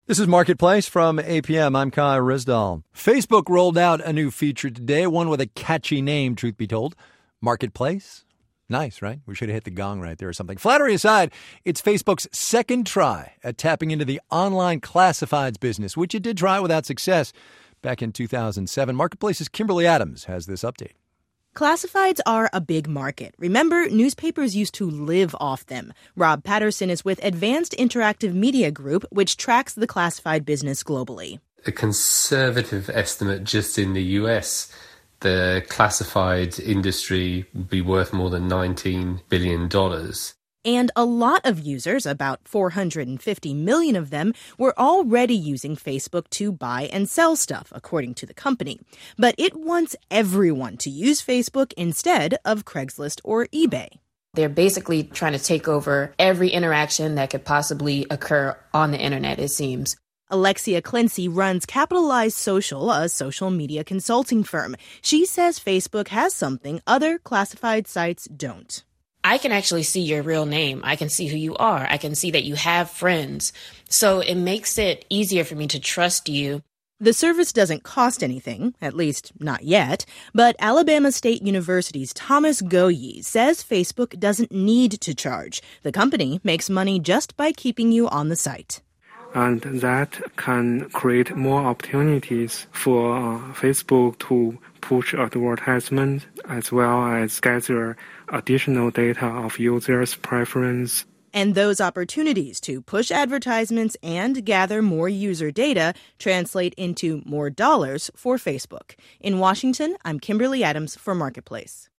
This is Marketplace from APM. I'm Kai Rizdal. Facebook rolled out a new feature today, one with a catchy name, truth be told. Marketplace. Nice, right? We should have hit the gong right there or something. Flattery aside, it's Facebook's second try at tapping into the online classifieds business, which it did try without success back in 2007. Marketplace's Kimberly Adams has this update. Classifieds are a big market. Remember, newspapers used to live off them. Rob Patterson is with Advanced Interactive Media Group, which tracks the classified business globally. A conservative estimate just in the US, the classified industry would be worth more than $19 billion. And a lot of users, about 450 million of them, were already using Facebook to buy and sell stuff, according to the company. But it wants everyone to use Facebook instead of Craigslist or eBay. They're basically trying to take over every interaction that could possibly occur on the internet, it seems. Alexia Clincy runs Capitalize Social, a social media consulting firm. She says Facebook has something other classified sites don't. I can actually see your real name. I can see who you are. I can see that you have friends. So it makes it easier for me to trust you. The service doesn't cost anything, at least not yet, but Alabama State University's Thomas Goyi says Facebook doesn't need to charge. The company makes money just by keeping you on the site. And that can create more opportunities for Facebook to push advertisement as well as gather additional data of users' preference. And those opportunities to push advertisements and gather more user data translate into more dollars for Facebook. In Washington, I'm Kimberly Adams for Marketplace.